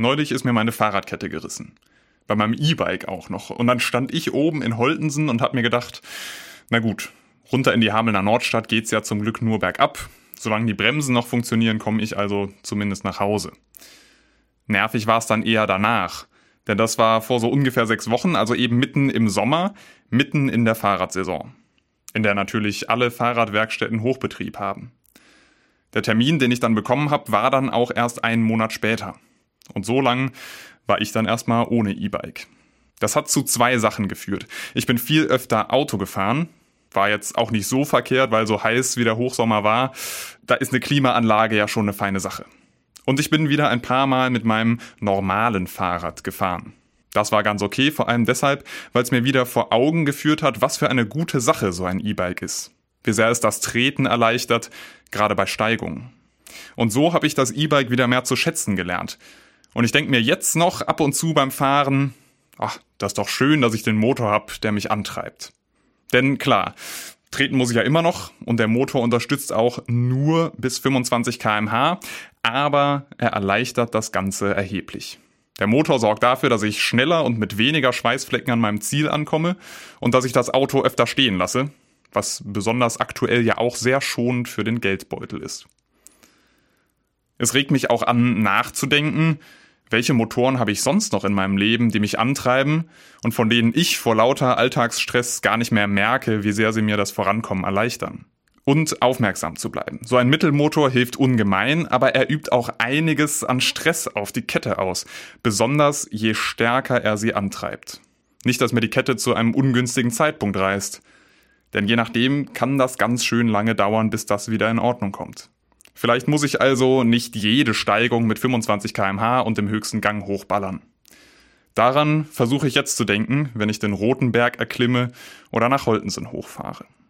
Neulich ist mir meine Fahrradkette gerissen. Bei meinem E-Bike auch noch. Und dann stand ich oben in Holtensen und hab mir gedacht, na gut, runter in die Hamelner Nordstadt geht's ja zum Glück nur bergab. Solange die Bremsen noch funktionieren, komme ich also zumindest nach Hause. Nervig war es dann eher danach. Denn das war vor so ungefähr 6 Wochen, also eben mitten im Sommer, mitten in der Fahrradsaison. In der natürlich alle Fahrradwerkstätten Hochbetrieb haben. Der Termin, den ich dann bekommen habe, war dann auch erst einen Monat später. Und so lang war ich dann erstmal ohne E-Bike. Das hat zu 2 Sachen geführt. Ich bin viel öfter Auto gefahren. War jetzt auch nicht so verkehrt, weil so heiß wie der Hochsommer war, da ist eine Klimaanlage ja schon eine feine Sache. Und ich bin wieder ein paar Mal mit meinem normalen Fahrrad gefahren. Das war ganz okay, vor allem deshalb, weil es mir wieder vor Augen geführt hat, was für eine gute Sache so ein E-Bike ist. Wie sehr es das Treten erleichtert, gerade bei Steigungen. Und so habe ich das E-Bike wieder mehr zu schätzen gelernt. Und ich denke mir jetzt noch ab und zu beim Fahren, ach, das ist doch schön, dass ich den Motor habe, der mich antreibt. Denn klar, treten muss ich ja immer noch und der Motor unterstützt auch nur bis 25 km/h, aber er erleichtert das Ganze erheblich. Der Motor sorgt dafür, dass ich schneller und mit weniger Schweißflecken an meinem Ziel ankomme und dass ich das Auto öfter stehen lasse, was besonders aktuell ja auch sehr schonend für den Geldbeutel ist. Es regt mich auch an, nachzudenken, welche Motoren habe ich sonst noch in meinem Leben, die mich antreiben und von denen ich vor lauter Alltagsstress gar nicht mehr merke, wie sehr sie mir das Vorankommen erleichtern. Und aufmerksam zu bleiben. So ein Mittelmotor hilft ungemein, aber er übt auch einiges an Stress auf die Kette aus, besonders je stärker er sie antreibt. Nicht, dass mir die Kette zu einem ungünstigen Zeitpunkt reißt. Denn je nachdem kann das ganz schön lange dauern, bis das wieder in Ordnung kommt. Vielleicht muss ich also nicht jede Steigung mit 25 km/h und im höchsten Gang hochballern. Daran versuche ich jetzt zu denken, wenn ich den Roten Berg erklimme oder nach Holtensen hochfahre.